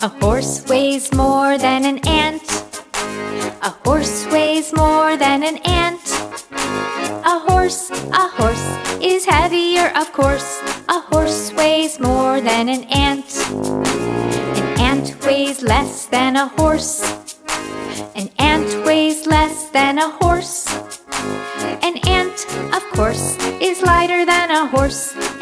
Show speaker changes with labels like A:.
A: A horse weighs more than an ant. A horse weighs more than an ant. A horse is heavier, of course. A horse weighs more than an ant. An ant weighs less than a horse. An ant weighs less than a horse. An ant, of course, is lighter than a horse.